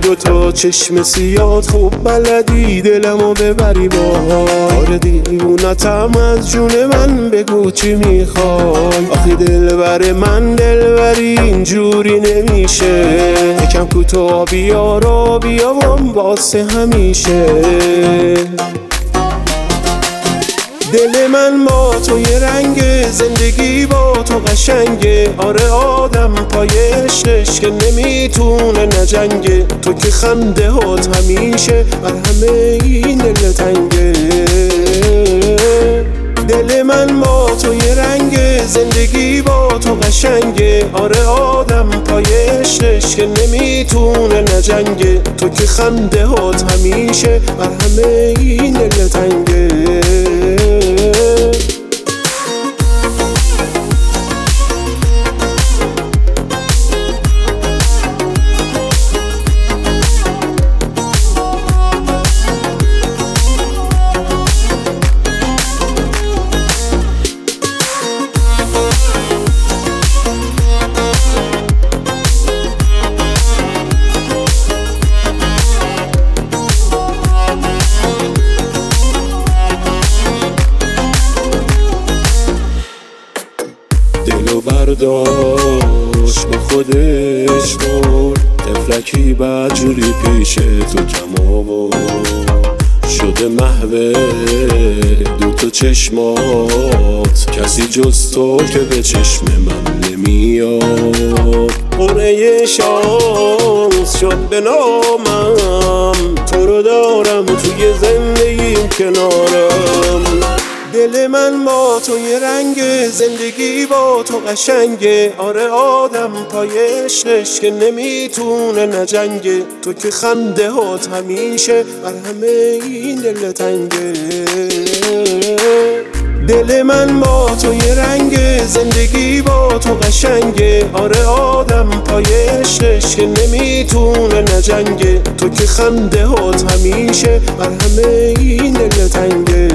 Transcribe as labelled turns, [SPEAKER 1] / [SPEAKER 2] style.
[SPEAKER 1] دوتا چشم سیاد خوب بلدی دلمو ببری باحال. دیوونتم از جون من بگو چی میخوای. آخه دلبر من دلبری اینجوری نمیشه. یکم کوتاه بیا بیام واسه همیشه. دل من با تو یه رنگ، زندگی با تو قشنگه. آره آدم پای عشقش که نمیتونه نجنگه. تو که خنده هات همیشه بر همه این دل تنگه. دل من با تو یه رنگ، زندگی با تو قشنگه. آره آدم پای عشقش که نمیتونه نجنگه. تو که خنده هات همیشه بر همه این دل تنگه. دلو برداشت با خودش برد. تفلکی بدجوری پیش تو کم آورد. شده محو دوتا چشمات. کسی جز تو که به چشم من نمیاد. قرعه شانس شد به نامم. تو رو دارم توی زندگیم کنارم. دل من با تو یه رنگ، زندگی با تو قشنگه. آره آدم پای عشقش که نمیتونه نجنگه. تو که خنده هات همیشه بر همه این دل تنگه. دل من با تو یه رنگ، زندگی با تو قشنگه. آره آدم پای عشقش که نمیتونه نجنگه. تو که خنده هات همیشه بر همه این دل تنگه.